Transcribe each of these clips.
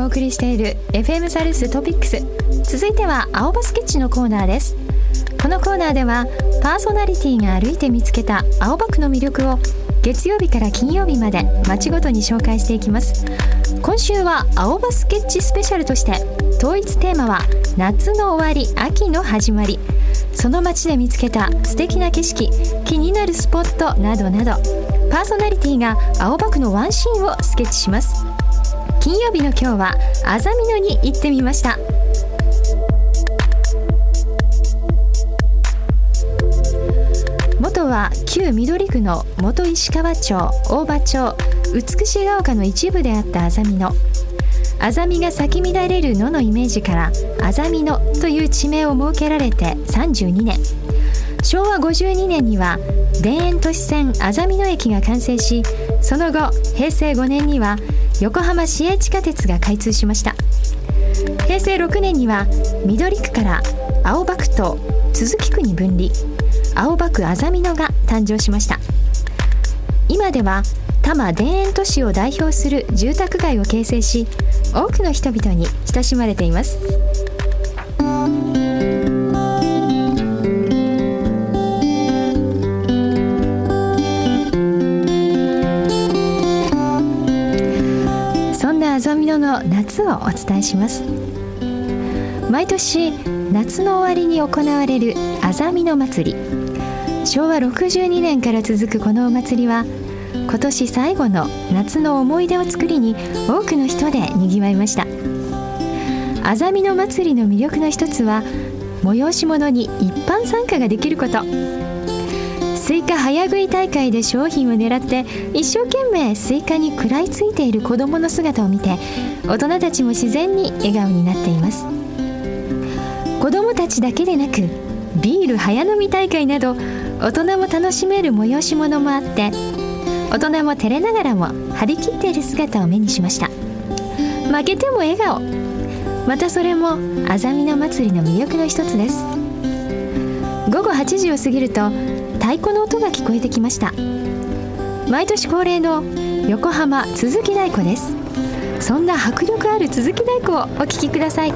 お送りしている FM サルストピックス。続いては青葉スケッチのコーナーです。このコーナーではパーソナリティが歩いて見つけた青葉区の魅力を月曜日から金曜日まで街ごとに紹介していきます。今週は青葉スケッチスペシャルとして統一テーマは夏の終わり秋の始まり、その街で見つけた素敵な景色、気になるスポットなどなど、パーソナリティが青葉区のワンシーンをスケッチします。金曜日の今日はあざみ野に行ってみました。元は旧緑区の元石川町、大場町、美しが丘の一部であったあざみ野。あざみが咲き乱れる野のイメージからあざみ野という地名を設けられて32年。昭和52年には田園都市線あざみ野駅が完成し、その後平成5年には横浜市営地下鉄が開通しました。平成6年には緑区から青葉区と都筑区に分離、青葉区あざみ野が誕生しました。今では多摩田園都市を代表する住宅街を形成し、多くの人々に親しまれています。そんなあざみ野の夏をお伝えします。毎年夏の終わりに行われるあざみ野祭り。昭和62年から続くこのお祭りは今年最後の夏の思い出を作りに多くの人でにぎわいました。あざみ野祭りの魅力の一つは催し物に一般参加ができること。スイカ早食い大会で商品を狙って一生懸命スイカに食らいついている子どもの姿を見て、大人たちも自然に笑顔になっています。子どもたちだけでなくビール早飲み大会など大人も楽しめる催し物もあって、大人も照れながらも張り切っている姿を目にしました。負けても笑顔、またそれもあざみ野祭りの魅力の一つです。午後8時を過ぎると太鼓の音が聞こえてきました。毎年恒例の横浜都筑太鼓です。そんな迫力ある都筑太鼓をお聴きください。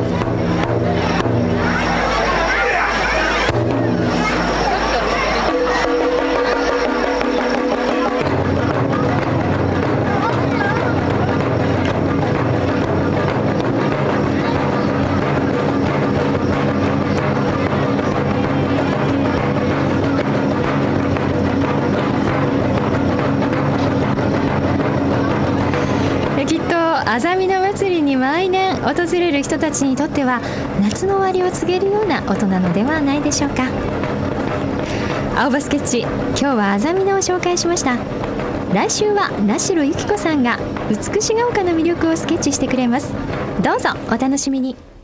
きっとあざみ野祭りに毎年訪れる人たちにとっては夏の終わりを告げるような大人のではないでしょうか。青葉スケッチ、今日はあざみ野を紹介しました。来週は名代由紀子さんが美しが丘の魅力をスケッチしてくれます。どうぞお楽しみに。